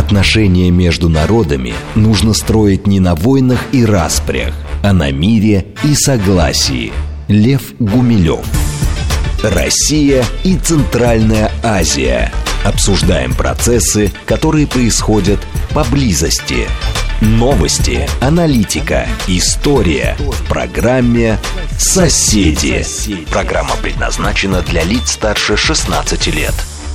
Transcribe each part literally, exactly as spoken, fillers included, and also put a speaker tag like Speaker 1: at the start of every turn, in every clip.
Speaker 1: Отношения между народами нужно строить не на войнах и распрях, а на мире и согласии. Лев Гумилев. Россия и Центральная Азия. Обсуждаем процессы, которые происходят поблизости. Новости, аналитика, история в программе «Соседи». Программа предназначена для лиц старше шестнадцати лет.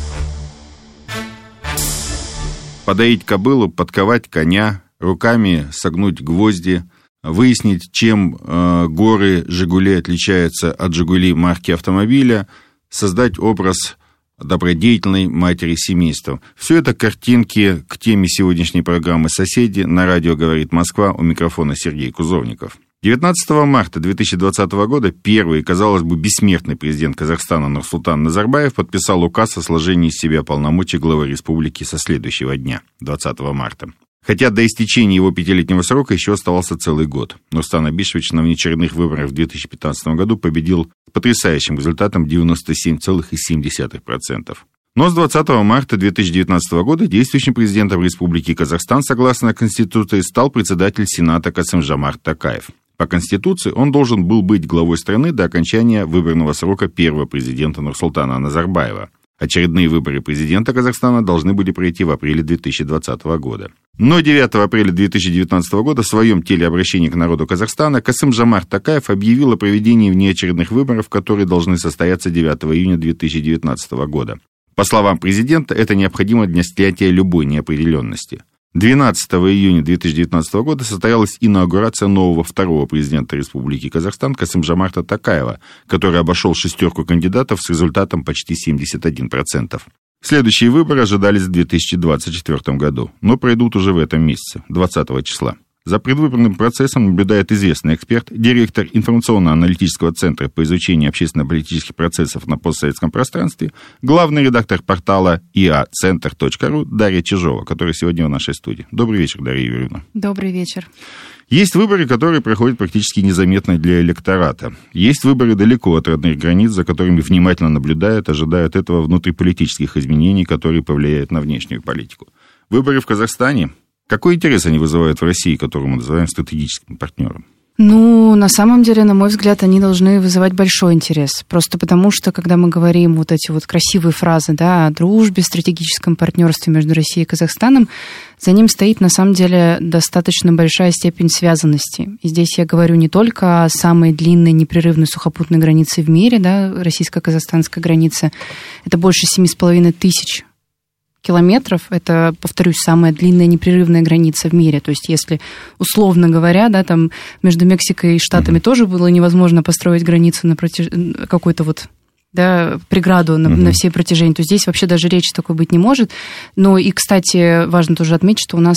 Speaker 2: Подоить кобылу, подковать коня, руками согнуть гвозди, выяснить, чем э, горы «Жигули» отличаются от «Жигули» марки автомобиля, создать образ добродетельной матери семейства. Все это картинки к теме сегодняшней программы «Соседи». На радио «Говорит Москва», у микрофона Сергей Кузовников. девятнадцатого марта две тысячи двадцатого года первый, казалось бы, бессмертный президент Казахстана Нурсултан Назарбаев подписал указ о сложении из себя полномочий главы республики со следующего дня, двадцатого марта. Хотя до истечения его пятилетнего срока еще оставался целый год. Нурсултан Абишевич на внеочередных выборах в две тысячи пятнадцатом году победил с потрясающим результатом девяносто семь целых семь десятых процента. Но с двадцатого марта две тысячи девятнадцатого года действующим президентом Республики Казахстан, согласно Конституции, стал председатель Сената Касым-Жомарт Токаев. По Конституции он должен был быть главой страны до окончания выборного срока первого президента Нурсултана Назарбаева. Очередные выборы президента Казахстана должны были пройти в апреле две тысячи двадцатого года. Но девятого апреля две тысячи девятнадцатого года в своем телеобращении к народу Казахстана Касым-Жомарт Токаев объявил о проведении внеочередных выборов, которые должны состояться девятого июня две тысячи девятнадцатого года. По словам президента, это необходимо для снятия любой неопределенности. двенадцатого июня две тысячи девятнадцатого года состоялась инаугурация нового второго президента Республики Казахстан Касым-Жомарта Токаева, который обошел шестерку кандидатов с результатом почти семьдесят один процент. Следующие выборы ожидались в две тысячи двадцать четвёртом году, но пройдут уже в этом месяце, двадцатого числа. За предвыборным процессом наблюдает известный эксперт, директор информационно-аналитического центра по изучению общественно-политических процессов на постсоветском пространстве, главный редактор портала и а центр точка ру Дарья Чижова, которая сегодня в нашей студии. Добрый вечер, Дарья Юрьевна.
Speaker 3: Добрый вечер.
Speaker 2: Есть выборы, которые проходят практически незаметно для электората. Есть выборы далеко от родных границ, за которыми внимательно наблюдают, ожидают этого внутриполитических изменений, которые повлияют на внешнюю политику. Выборы в Казахстане. Какой интерес они вызывают в России, которую мы называем стратегическим партнером?
Speaker 3: Ну, на самом деле, на мой взгляд, они должны вызывать большой интерес. Просто потому, что, когда мы говорим вот эти вот красивые фразы, да, о дружбе, стратегическом партнерстве между Россией и Казахстаном, за ним стоит, на самом деле, достаточно большая степень связанности. И здесь я говорю не только о самой длинной непрерывной сухопутной границе в мире, да, российско-казахстанской границе. Это больше семи с половиной тысяч километров, это, повторюсь, самая длинная непрерывная граница в мире. То есть, если, условно говоря, да, там между Мексикой и Штатами mm-hmm. тоже было невозможно построить границу на протяж... какой-то вот, да, преграду на, mm-hmm. на всей протяжении, то здесь вообще даже речи такой быть не может. Но и, кстати, важно тоже отметить, что у нас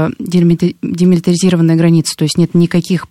Speaker 3: демилитаризированная граница, то есть нет никаких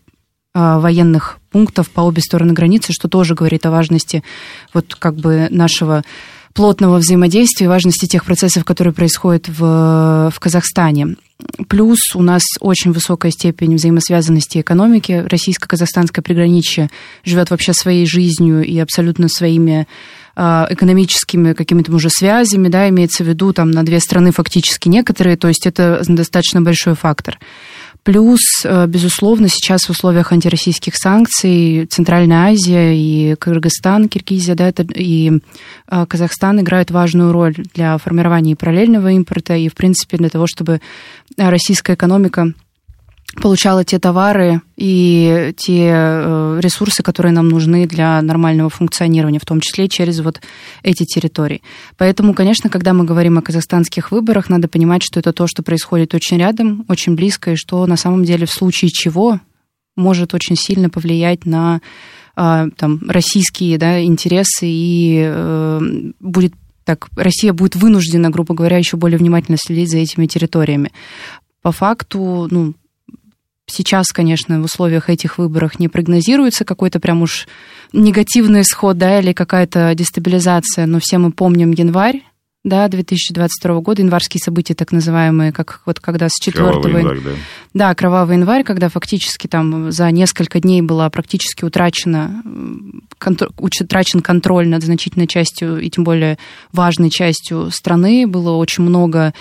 Speaker 3: военных пунктов по обе стороны границы, что тоже говорит о важности вот как бы нашего плотного взаимодействия, важности тех процессов, которые происходят в, в Казахстане. Плюс у нас очень высокая степень взаимосвязанности экономики. Российско-казахстанское приграничье живет вообще своей жизнью и абсолютно своими э, экономическими какими-то уже связями, да, имеется в виду там на две страны фактически некоторые, то есть это достаточно большой фактор. Плюс, безусловно, сейчас в условиях антироссийских санкций Центральная Азия и Кыргызстан, Киргизия, да, это, и Казахстан играют важную роль для формирования параллельного импорта и, в принципе, для того, чтобы российская экономика получала те товары и те ресурсы, которые нам нужны для нормального функционирования, в том числе через вот эти территории. Поэтому, конечно, когда мы говорим о казахстанских выборах, надо понимать, что это то, что происходит очень рядом, очень близко, и что на самом деле в случае чего может очень сильно повлиять на там, российские, да, интересы, и э, будет так, Россия будет вынуждена, грубо говоря, еще более внимательно следить за этими территориями. По факту, ну, сейчас, конечно, в условиях этих выборов не прогнозируется какой-то прям уж негативный исход, да, или какая-то дестабилизация, но все мы помним январь, да, две тысячи двадцать второго года, январские события так называемые, как вот когда с четвёртого... Кровавый январь, да. Да, кровавый январь, когда фактически там за несколько дней была практически утрачена, контр... утрачен контроль над значительной частью и тем более важной частью страны, было очень много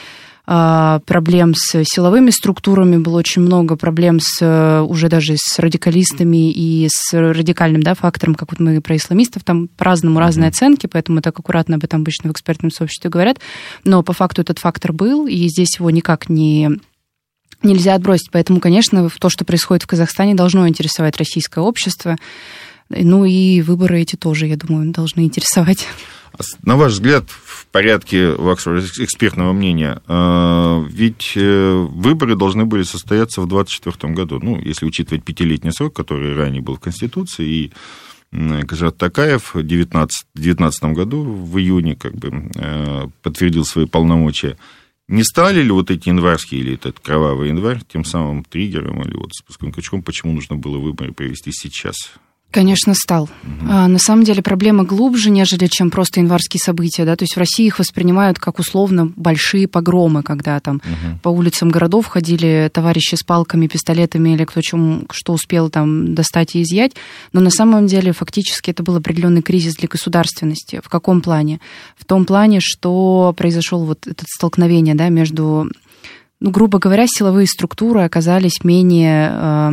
Speaker 3: проблем с силовыми структурами, было очень много проблем с, уже даже с радикалистами и с радикальным, да, фактором, как вот мы про исламистов, там по-разному разные mm-hmm. оценки, поэтому так аккуратно об этом обычно в экспертном сообществе говорят, но по факту этот фактор был, и здесь его никак не... нельзя отбросить. Поэтому, конечно, то, что происходит в Казахстане, должно интересовать российское общество. Ну и выборы эти тоже, я думаю, должны интересовать.
Speaker 2: На ваш взгляд, в порядке вашего экспертного мнения, ведь выборы должны были состояться в двадцать четвёртом году, ну, если учитывать пятилетний срок, который ранее был в Конституции, и Кожат Токаев в две тысячи девятнадцатом году, в июне, как бы, подтвердил свои полномочия. Не стали ли вот эти январские или этот кровавый январь тем самым триггером или вот спусковым крючком, почему нужно было выборы провести сейчас?
Speaker 3: Конечно, стал. Угу. А, на самом деле проблема глубже, нежели чем просто январские события. Да? То есть в России их воспринимают как условно большие погромы, когда там угу. по улицам городов ходили товарищи с палками, пистолетами или кто чем, что успел там достать и изъять. Но на самом деле фактически это был определенный кризис для государственности. В каком плане? В том плане, что произошел вот это столкновение, да, между, ну, грубо говоря, силовые структуры оказались менее...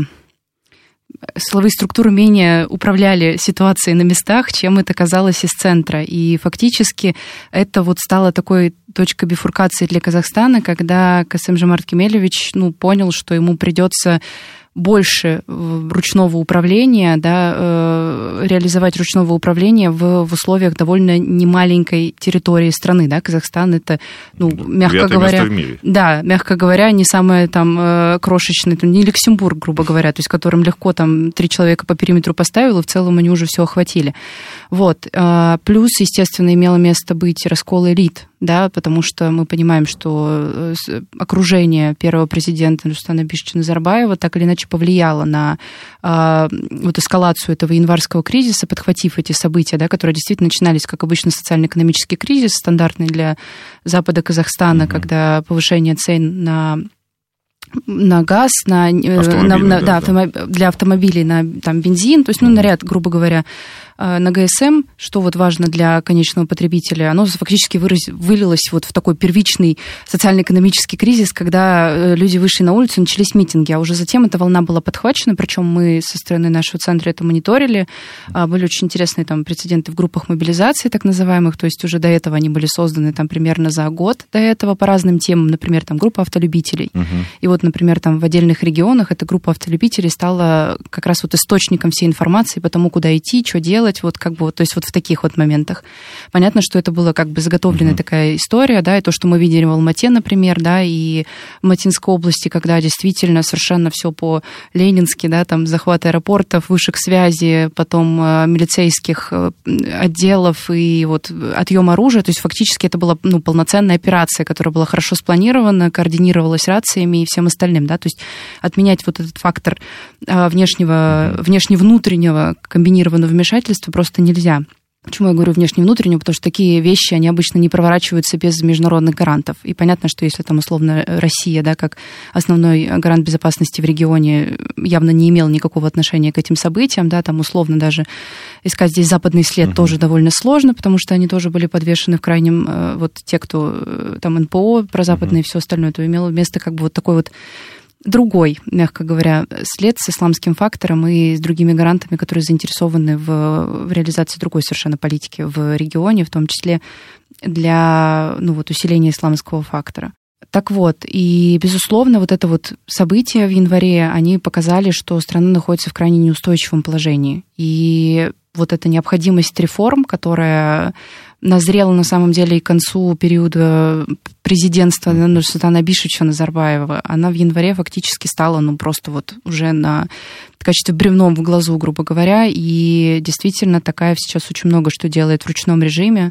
Speaker 3: силовые структуры менее управляли ситуацией на местах, чем это казалось из центра. И фактически это вот стало такой точкой бифуркации для Казахстана, когда Касым-Жомарт Кемелевич, ну, понял, что ему придется больше ручного управления, да, э, реализовать ручного управления в, в условиях довольно немаленькой территории страны, да, Казахстан это, ну, мягко говоря, да, мягко говоря, не самое там э, крошечное, не Люксембург, грубо говоря, то есть которым легко там три человека по периметру поставил, и в целом они уже все охватили. Вот. Э, плюс, естественно, имело место быть раскол элит, да, потому что мы понимаем, что окружение первого президента Нурсултана Абишевича Назарбаева так или иначе повлияло на э, вот эскалацию этого январского кризиса, подхватив эти события, да, которые действительно начинались, как обычно, социально-экономический кризис, стандартный для Запада Казахстана, mm-hmm. когда повышение цен на на газ, на, на, на, да, да. для автомобилей на там, бензин, то есть, ну, на ряд, грубо говоря, на ГСМ, что вот важно для конечного потребителя, оно фактически выраз, вылилось вот в такой первичный социально-экономический кризис, когда люди вышли на улицу, начались митинги, а уже затем эта волна была подхвачена, причем мы со стороны нашего центра это мониторили, были очень интересные там прецеденты в группах мобилизации, так называемых, то есть уже до этого они были созданы там примерно за год до этого по разным темам, например, там группа автолюбителей, uh-huh. и вот, например, там в отдельных регионах эта группа автолюбителей стала как раз вот источником всей информации по тому, куда идти, что делать, вот как бы, то есть вот в таких вот моментах. Понятно, что это была как бы заготовленная mm-hmm. такая история, да, и то, что мы видели в Алмате, например, да, и в Матинской области, когда действительно совершенно все по-ленински, да, там захват аэропортов, вышек связи, потом э, милицейских э, отделов и вот отъем оружия, то есть фактически это была, ну, полноценная операция, которая была хорошо спланирована, координировалась рациями и всем остальным, да, то есть отменять вот этот фактор э, внешнего, mm-hmm. внешне-внутреннего комбинированного вмешательства просто нельзя. Почему я говорю внешне-внутреннюю? Потому что такие вещи, они обычно не проворачиваются без международных гарантов. И понятно, что если там условно Россия, да, как основной гарант безопасности в регионе, явно не имел никакого отношения к этим событиям, да, там условно даже искать здесь западный след uh-huh. тоже довольно сложно, потому что они тоже были подвешены в крайнем, вот те, кто там эн пэ о, прозападные uh-huh. и все остальное, то имело место как бы вот такой вот другой, мягко говоря, след с исламским фактором и с другими гарантами, которые заинтересованы в, в реализации другой совершенно политики в регионе, в том числе для, ну, вот, усиления исламского фактора. Так вот, и, безусловно, вот это вот события в январе, они показали, что страна находится в крайне неустойчивом положении. И вот эта необходимость реформ, которая назрела на самом деле и к концу периода президентства Нурсултана Абишевича Назарбаева, она в январе фактически стала, ну, просто вот уже на в качестве бревном в глазу, грубо говоря, и действительно Токаев сейчас очень много что делает в ручном режиме,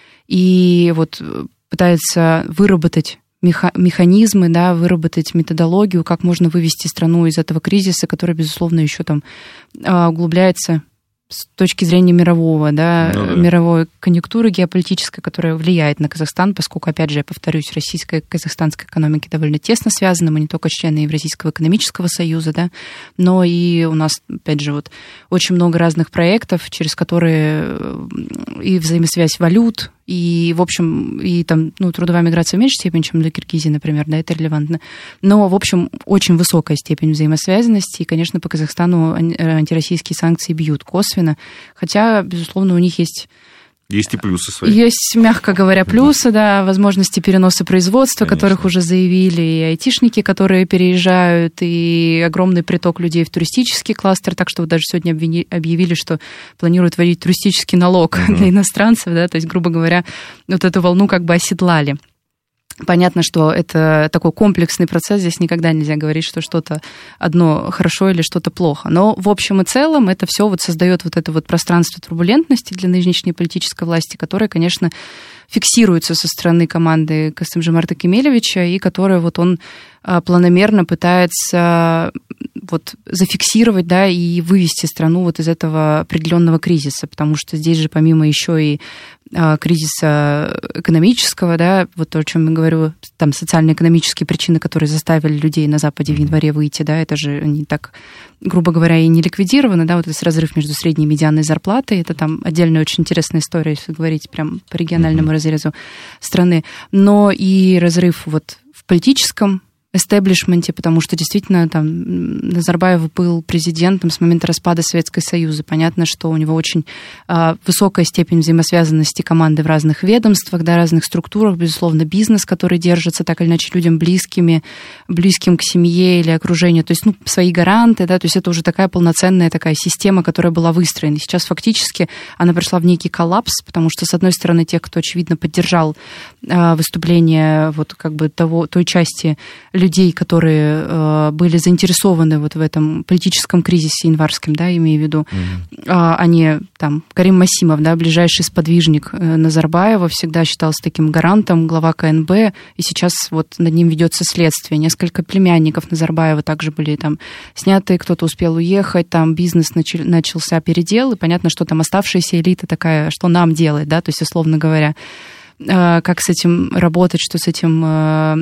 Speaker 3: и вот пытается выработать механизмы, да, выработать методологию, как можно вывести страну из этого кризиса, который, безусловно, еще там углубляется с точки зрения мирового, да, ну, да. мировой конъюнктуры геополитической, которая влияет на Казахстан, поскольку, опять же, я повторюсь, российская и казахстанская экономики довольно тесно связаны, мы не только члены Евразийского экономического союза, да, но и у нас, опять же, вот очень много разных проектов, через которые и взаимосвязь валют, И, в общем, и там, ну, трудовая миграция в меньшей степени, чем для Киргизии, например, да, это релевантно. Но, в общем, очень высокая степень взаимосвязанности, и, конечно, по Казахстану антироссийские санкции бьют косвенно, хотя, безусловно, у них есть...
Speaker 2: Есть и плюсы свои.
Speaker 3: Есть, мягко говоря, плюсы, да, возможности переноса производства, конечно, которых уже заявили, и айтишники, которые переезжают, и огромный приток людей в туристический кластер, так что вот даже сегодня объявили, что планируют вводить туристический налог uh-huh. для иностранцев, да, то есть, грубо говоря, вот эту волну как бы оседлали. Понятно, что это такой комплексный процесс, здесь никогда нельзя говорить, что что-то одно хорошо или что-то плохо. Но в общем и целом это все вот создает вот это вот пространство турбулентности для нынешней политической власти, которое, конечно, фиксируется со стороны команды Касым-Жомарта Кемелевича, и которое вот он планомерно пытается вот зафиксировать, да, и вывести страну вот из этого определенного кризиса, потому что здесь же помимо еще и кризиса экономического, да, вот то, о чем я говорю, там социально-экономические причины, которые заставили людей на Западе в январе выйти, да, это же они так, грубо говоря, и не ликвидированы, да, вот этот разрыв между средней и медианной зарплатой, это там отдельная очень интересная история, если говорить прям по региональному разрезу страны, но и разрыв вот в политическом эстеблишменте, потому что действительно там Назарбаев был президентом с момента распада Советского Союза. Понятно, что у него очень э, высокая степень взаимосвязанности команды в разных ведомствах, да, разных структурах, безусловно, бизнес, который держится так или иначе людям близкими, близким к семье или окружению, то есть, ну, свои гаранты, да, то есть это уже такая полноценная такая система, которая была выстроена. Сейчас фактически она пришла в некий коллапс, потому что, с одной стороны, те, кто, очевидно, поддержал э, выступление вот как бы того, той части людей, которые э, были заинтересованы вот в этом политическом кризисе январском, да, имею в виду, mm-hmm. э, они там, Карим Масимов, да, ближайший сподвижник э, Назарбаева, всегда считался таким гарантом, глава ка эн бэ, и сейчас вот над ним ведется следствие. Несколько племянников Назарбаева также были там сняты, кто-то успел уехать, там бизнес начал, начался передел, и понятно, что там оставшаяся элита такая, что нам делать, да, то есть, условно говоря, э, как с этим работать, что с этим... Э,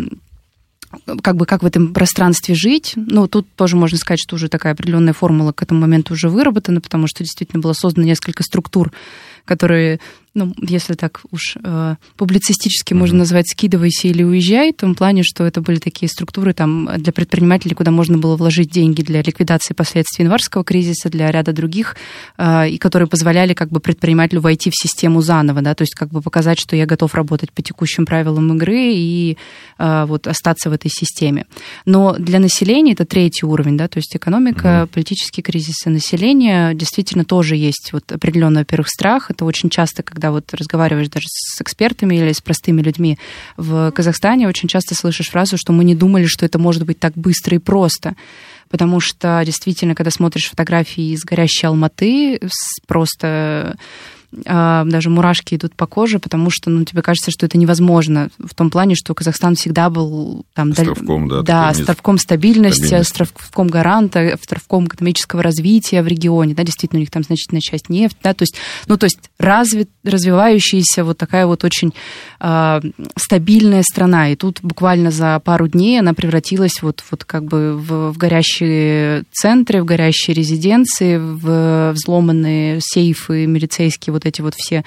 Speaker 3: как бы как в этом пространстве жить. Ну, тут тоже можно сказать, что уже такая определенная формула к этому моменту уже выработана, потому что действительно было создано несколько структур, которые, ну, если так уж э, публицистически mm-hmm. можно назвать «скидывайся или уезжай», в том плане, что это были такие структуры там, для предпринимателей, куда можно было вложить деньги для ликвидации последствий январского кризиса, для ряда других, э, и которые позволяли как бы предпринимателю войти в систему заново, да, то есть как бы показать, что я готов работать по текущим правилам игры и э, вот остаться в этой системе. Но для населения это третий уровень, да, то есть экономика, mm-hmm. политический кризис и население, действительно тоже есть вот определенный, во-первых, страх. Это очень часто, когда вот разговариваешь даже с экспертами или с простыми людьми в Казахстане, очень часто слышишь фразу, что мы не думали, что это может быть так быстро и просто. Потому что действительно, когда смотришь фотографии из горящей Алматы, просто... даже мурашки идут по коже, потому что, ну, тебе кажется, что это невозможно. В том плане, что Казахстан всегда был там,
Speaker 2: островком, да,
Speaker 3: да, островком стабильности, стабильность. островком гаранта, островком экономического развития в регионе. Да, действительно, у них там значительная часть нефть. Да, то есть, ну, то есть развит, развивающаяся вот такая вот очень э, стабильная страна. И тут буквально за пару дней она превратилась вот, вот как бы в, в горящие центры, в горящие резиденции, в взломанные сейфы милицейские, вот эти вот все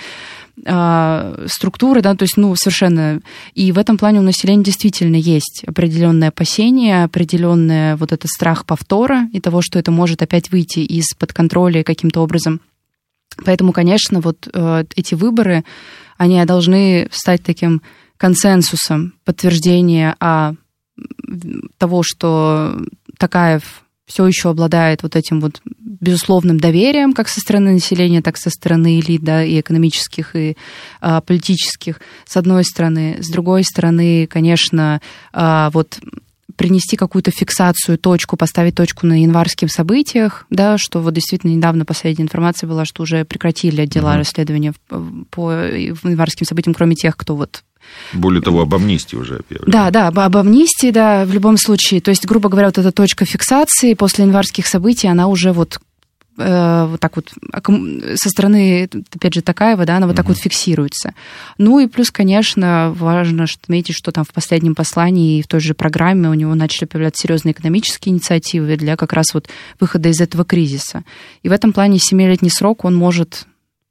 Speaker 3: э, структуры, да, то есть, ну, совершенно... И в этом плане у населения действительно есть определенное опасение, определенный вот этот страх повтора и того, что это может опять выйти из-под контроля каким-то образом. Поэтому, конечно, вот э, эти выборы, они должны стать таким консенсусом подтверждения о, того, что Токаев все еще обладает вот этим вот безусловным доверием как со стороны населения, так и со стороны элит, да, и экономических, и а, политических, с одной стороны. С другой стороны, конечно, а, вот принести какую-то фиксацию, точку, поставить точку на январских событиях, да, что вот действительно недавно последняя информация была, что уже прекратили дела mm-hmm. расследования по, по январским событиям, кроме тех, кто вот...
Speaker 2: Более того, об амнистии уже объявили.
Speaker 3: Да, да, об амнистии, да, в любом случае. То есть, грубо говоря, вот эта точка фиксации после январских событий, она уже вот э, вот так вот со стороны, опять же, Токаева, да, она вот mm-hmm. так вот фиксируется. Ну и плюс, конечно, важно отметить, что там в последнем послании и в той же программе у него начали появляться серьезные экономические инициативы для как раз вот выхода из этого кризиса. И в этом плане семилетний срок, он может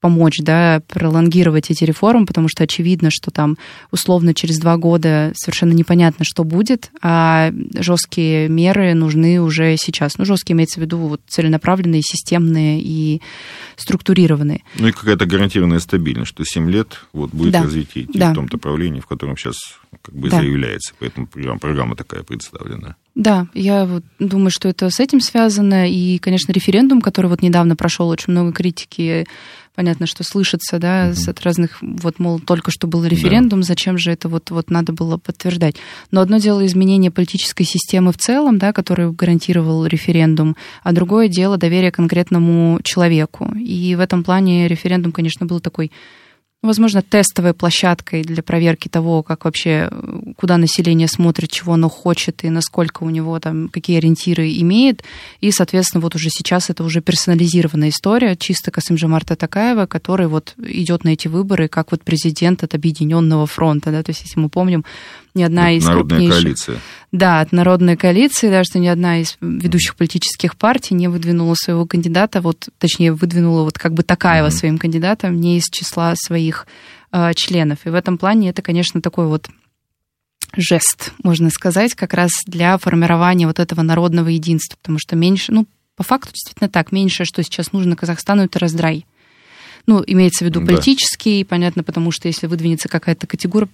Speaker 3: помочь, да, пролонгировать эти реформы, потому что очевидно, что там условно через два года совершенно непонятно, что будет, а жесткие меры нужны уже сейчас. Ну, жесткие имеется в виду вот целенаправленные, системные и структурированные.
Speaker 2: Ну и какая-то гарантированная стабильность, что семь лет вот, будет да. развитие идти да. в том направлении, в котором сейчас как бы да. заявляется. Поэтому программа, программа такая представлена.
Speaker 3: Да, я вот думаю, что это с этим связано. И, конечно, референдум, который вот недавно прошел, очень много критики, понятно, что слышится, да, mm-hmm. от разных, вот, мол, только что был референдум, да. зачем же это вот, вот надо было подтверждать. Но одно дело изменение политической системы в целом, да, которую гарантировал референдум, а другое дело доверие конкретному человеку. И в этом плане референдум, конечно, был такой, возможно, тестовой площадкой для проверки того, как вообще, куда население смотрит, чего оно хочет и насколько у него там, какие ориентиры имеет. И, соответственно, вот уже сейчас это уже персонализированная история, чисто Касым-Жомарта Токаева, который вот идет на эти выборы как вот президент от Объединенного фронта, да, то есть, если мы помним, ни одна
Speaker 2: это
Speaker 3: из
Speaker 2: народная
Speaker 3: крупнейших...
Speaker 2: коалиция.
Speaker 3: Да, от народной коалиции, да, что ни одна из ведущих политических партий не выдвинула своего кандидата, вот, точнее, выдвинула вот как бы Токаева mm-hmm. своим кандидатом не из числа своих э, членов. И в этом плане это, конечно, такой вот жест, можно сказать, как раз для формирования вот этого народного единства, потому что меньше, ну, по факту действительно так, меньшее, что сейчас нужно Казахстану, это раздрай. Ну, имеется в виду политический, да. понятно, потому что если выдвинется какая-то категория,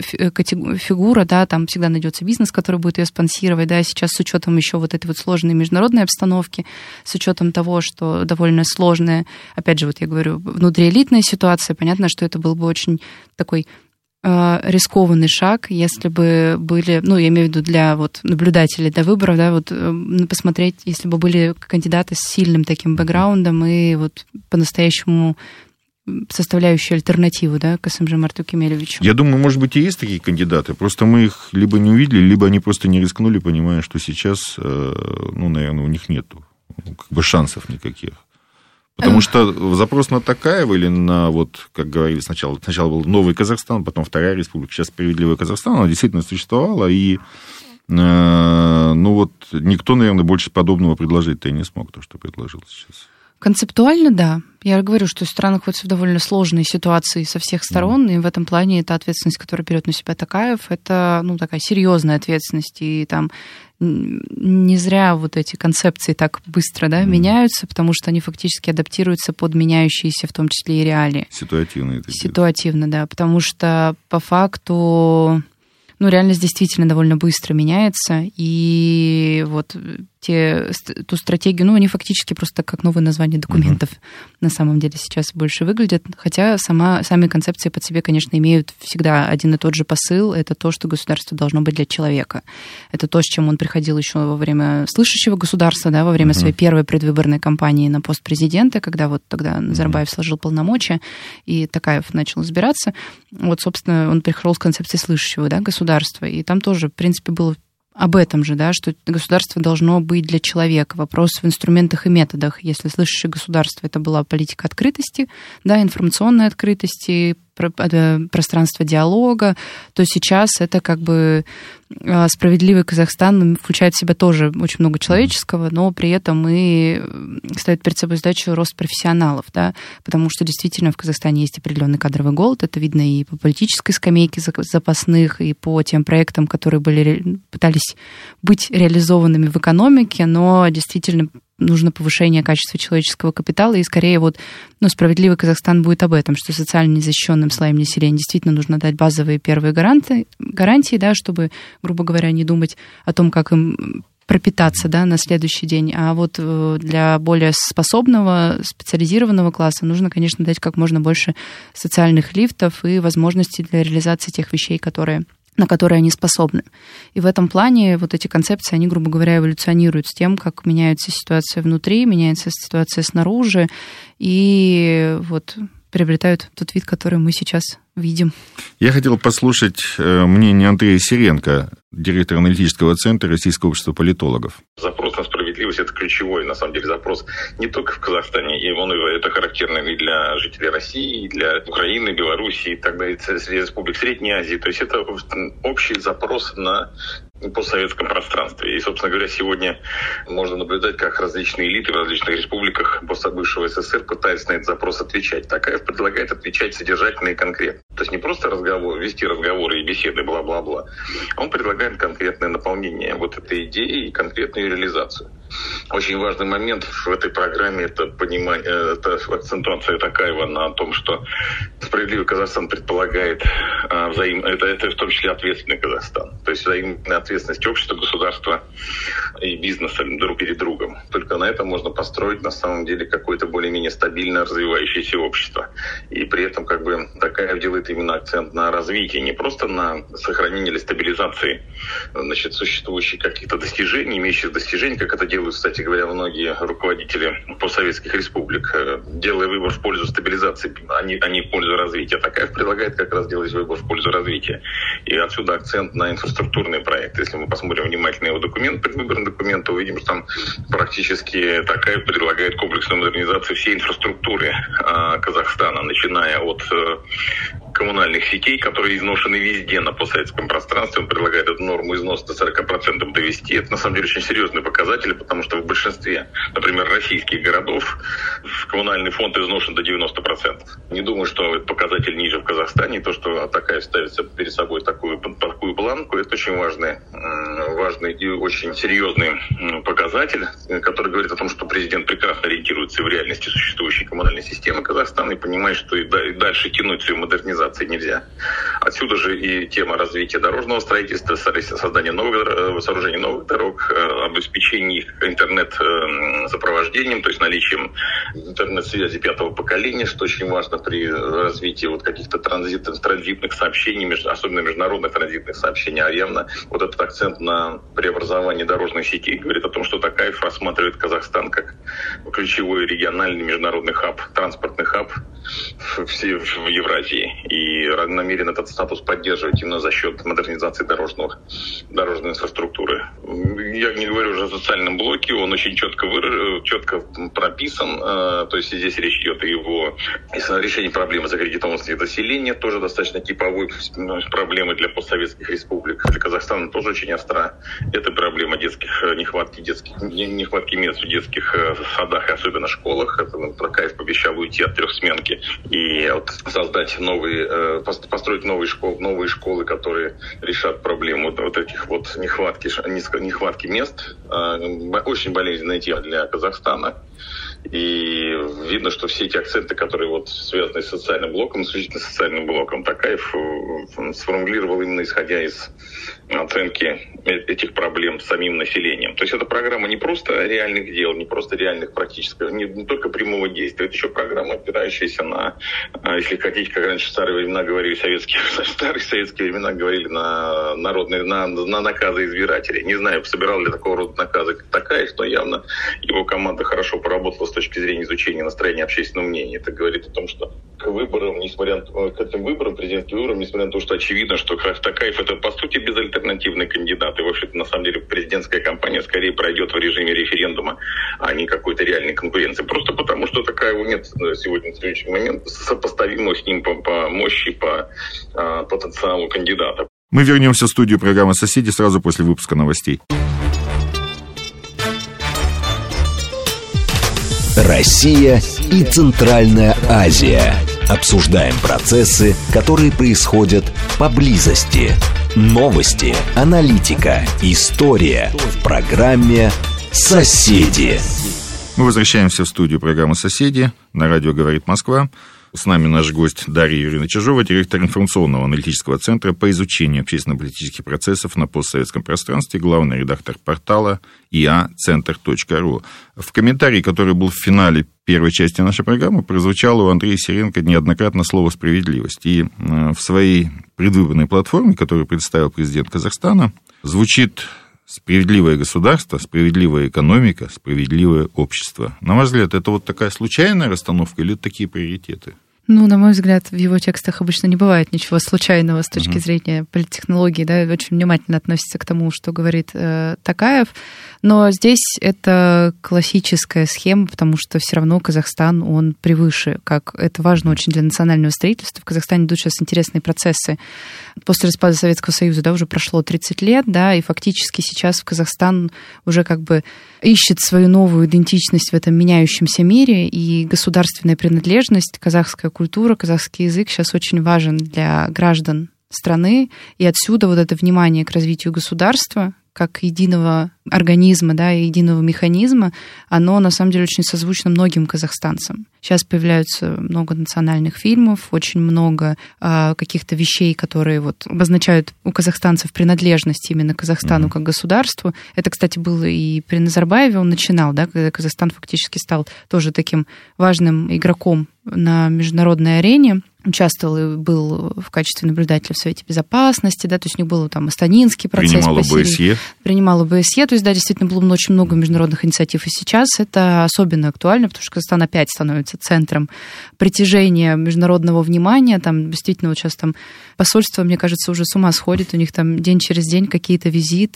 Speaker 3: фигура, да, там всегда найдется бизнес, который будет ее спонсировать, да, сейчас с учетом еще вот этой вот сложной международной обстановки, с учетом того, что довольно сложная, опять же, вот я говорю, внутриэлитная ситуация, понятно, что это был бы очень такой э, рискованный шаг, если бы были, ну, я имею в виду для вот наблюдателей, для выборов, да, вот э, посмотреть, если бы были кандидаты с сильным таким бэкграундом и вот по-настоящему составляющую альтернативу, да, Касым-Жомарту Кемелевичу.
Speaker 2: Я думаю, может быть, и есть такие кандидаты, просто мы их либо не увидели, либо они просто не рискнули, понимая, что сейчас, ну, наверное, у них нет как бы шансов никаких. Потому что запрос на Токаева или на, вот, как говорили сначала, сначала был Новый Казахстан, потом Вторая Республика, сейчас Справедливый Казахстан, она действительно существовала, и, ну, вот, никто, наверное, больше подобного предложить-то и не смог, то, что предложил сейчас.
Speaker 3: Концептуально, да. Я говорю, что страна находится в довольно сложной ситуации со всех сторон, mm. и в этом плане эта ответственность, которую берет на себя Токаев, это, ну, такая серьезная ответственность, и там не зря вот эти концепции так быстро, да, mm. меняются, потому что они фактически адаптируются под меняющиеся, в том числе и реалии.
Speaker 2: Ситуативно это
Speaker 3: Ситуативно, да, потому что по факту, ну, реальность действительно довольно быстро меняется, и вот те, ту стратегию, ну, они фактически просто как новые названия документов uh-huh. на самом деле сейчас больше выглядят, хотя сама, сами концепции под себе, конечно, имеют всегда один и тот же посыл, это то, что государство должно быть для человека. Это то, с чем он приходил еще во время слышащего государства, да, во время uh-huh. своей первой предвыборной кампании на пост президента, когда вот тогда Назарбаев uh-huh. сложил полномочия, и Токаев начал избираться. Вот, собственно, он пришел с концепцией слышащего, да, государства, и там тоже, в принципе, было об этом же, да, что государство должно быть для человека. Вопрос в инструментах и методах. Если слышащее государство, это была политика открытости, да, информационной открытости, пространство диалога, то сейчас это как бы справедливый Казахстан включает в себя тоже очень много человеческого, но при этом и ставит перед собой задачу рост профессионалов, да, потому что действительно в Казахстане есть определенный кадровый голод, это видно и по политической скамейке запасных, и по тем проектам, которые были, пытались быть реализованными в экономике, но действительно нужно повышение качества человеческого капитала, и скорее вот, ну, справедливый Казахстан будет об этом, что социально незащищенным слоям населения действительно нужно дать базовые первые гаранты, гарантии, да, чтобы, грубо говоря, не думать о том, как им пропитаться, да, на следующий день. А вот для более способного, специализированного класса нужно, конечно, дать как можно больше социальных лифтов и возможностей для реализации тех вещей, которые на которые они способны. И в этом плане вот эти концепции, они, грубо говоря, эволюционируют с тем, как меняется ситуация внутри, меняется ситуация снаружи, и вот приобретают тот вид, который мы сейчас видим.
Speaker 2: Я хотел послушать мнение Андрея Сиренко, директора аналитического центра Российского общества политологов.
Speaker 4: Запрос на справедливость – это ключевой, на самом деле, запрос не только в Казахстане, и он это характерно и для жителей России, и для Украины, Белоруссии и так далее, республик Средней Азии. То есть это общий запрос на постсоветском пространстве. И, собственно говоря, сегодня можно наблюдать, как различные элиты в различных республиках постбывшего СССР пытаются на этот запрос отвечать. Токаев предлагает отвечать содержательно и конкретно. То есть не просто разговор, вести разговоры и беседы, бла-бла-бла. Он предлагает конкретное наполнение вот этой идеи и конкретную реализацию. Очень важный момент в этой программе – это понимание, это акцентуация Токаева на том, что справедливый Казахстан предполагает а, взаим, это, это в том числе ответственный Казахстан. То есть взаимная ответственность общества, государства и бизнеса друг перед другом. Только на этом можно построить на самом деле какое-то более-менее стабильно развивающееся общество. И при этом как бы Токаев делает именно акцент на развитии, не просто на сохранении или стабилизации, значит, существующих каких-то достижений, имеющих достижений, как это делают, кстати говоря, многие руководители постсоветских республик, делая выбор в пользу стабилизации, а не, а не в пользу развития. Токаев предлагает как раз делать выбор в пользу развития. И отсюда акцент на инфраструктурные проекты. Если мы посмотрим внимательно его документ, предвыборный документ, то увидим, что там практически Токаев предлагает комплексную модернизацию всей инфраструктуры э, Казахстана, начиная от э, коммунальных сетей, которые изношены везде на постсоветском пространстве. Он предлагает эту норму износа до сорок процентов довести. Это, на самом деле, очень серьезный показатель, потому что в большинстве, например, российских городов коммунальный фонд изношен до девяноста процентов. Не думаю, что этот показатель ниже в Казахстане. То, что Токаев ставит перед собой такую, такую планку, это очень важный, важный и очень серьезный показатель, который говорит о том, что президент прекрасно ориентируется в реальности существующей коммунальной системы Казахстана и понимает, что и дальше тянуть свою модернизацию нельзя. Отсюда же и тема развития дорожного строительства, создания новых сооружений, новых дорог, обеспечения их интернет-сопровождением, то есть наличием интернет-связи пятого поколения, что очень важно при развитии вот каких-то транзитных, транзитных сообщений, особенно международных транзитных сообщений. А явно вот этот акцент на преобразование дорожных сетей говорит о том, что Токаев рассматривает Казахстан как ключевой региональный международный хаб, транспортный хаб в, в Евразии. И намерен этот статус поддерживать именно за счет модернизации дорожного, дорожной инфраструктуры. Я не говорю уже о социальном блоке, он очень четко, выраж... четко прописан. То есть здесь речь идет и о решении проблемы закредитованности населения, тоже достаточно типовой проблемы для постсоветских республик. Для Казахстана тоже очень остра. Это проблема детских, нехватки, детских, нехватки мест в детских садах и особенно школах. Токаев пообещал уйти от трехсменки и вот создать новые, построить новые школы, новые школы, которые решат проблему вот, вот этих вот нехватки, нехватки мест. Очень болезненная тема для Казахстана. И видно, что все эти акценты, которые вот связаны с социальным блоком, исключительно с социальным блоком, Токаев сформулировал именно исходя из оценки этих проблем самим населением. То есть эта программа не просто реальных дел, не просто реальных практических, не, не только прямого действия, это еще программа, опирающаяся на, если хотите, как раньше в старые времена говорили, советские, в старые советские времена говорили на народные, на, на наказы избирателей. Не знаю, собирал ли такого рода наказы Токаев, но явно его команда хорошо поработала с точки зрения изучения настроения общественного мнения. Это говорит о том, что к выборам, несмотря на, к этим выборам, президентским выборам, несмотря на то, что очевидно, что Токаев это по сути безальтернативный кандидат. И, в общем-то, на самом деле, президентская кампания скорее пройдет в режиме референдума, а не какой-то реальной конкуренции. Просто потому, что Токаеву нет сегодня в следующий момент сопоставимого с ним по, по мощи, по а, потенциалу кандидата.
Speaker 2: Мы вернемся в студию программы «Соседи» сразу после выпуска новостей.
Speaker 1: Россия и Центральная Азия. Обсуждаем процессы, которые происходят поблизости. Новости, аналитика, история в программе «Соседи».
Speaker 2: Мы возвращаемся в студию программы «Соседи». На радио «Говорит Москва». С нами наш гость Дарья Юрьевна Чижова, директор информационного аналитического центра по изучению общественно-политических процессов на постсоветском пространстве, главный редактор портала и а центр точка ру. В комментарии, который был в финале первой части нашей программы, прозвучало у Андрея Сиренко неоднократно слово «справедливость». И в своей предвыборной платформе, которую представил президент Казахстана, звучит «справедливое государство, справедливая экономика, справедливое общество». На ваш взгляд, это вот такая случайная расстановка или такие приоритеты?
Speaker 3: Ну, на мой взгляд, в его текстах обычно не бывает ничего случайного с точки uh-huh. зрения политтехнологии, да, очень внимательно относится к тому, что говорит э, Токаев. Но здесь это классическая схема, потому что все равно Казахстан, он превыше, как это важно очень для национального строительства. В Казахстане идут сейчас интересные процессы. После распада Советского Союза, да, уже прошло тридцать лет, да, и фактически сейчас в Казахстан уже как бы ищет свою новую идентичность в этом меняющемся мире, и государственная принадлежность, казахская культура, казахский язык сейчас очень важен для граждан страны, и отсюда вот это внимание к развитию государства как единого организма, да, и единого механизма, оно на самом деле очень созвучно многим казахстанцам. Сейчас появляются много национальных фильмов, очень много а, каких-то вещей, которые вот обозначают у казахстанцев принадлежность именно к Казахстану mm-hmm. как государству. Это, кстати, было и при Назарбаеве он начинал, да, когда Казахстан фактически стал тоже таким важным игроком на международной арене. Участвовал и был в качестве наблюдателя в Совете Безопасности, да, то есть у них был там Астанинский процесс.
Speaker 2: Принимал ОБСЕ.
Speaker 3: Принимал ОБСЕ, то есть, да, действительно было очень много международных инициатив. И сейчас это особенно актуально, потому что Казахстан опять становится центром притяжения международного внимания. Там действительно вот сейчас там посольство, мне кажется, уже с ума сходит. У них там день через день какие-то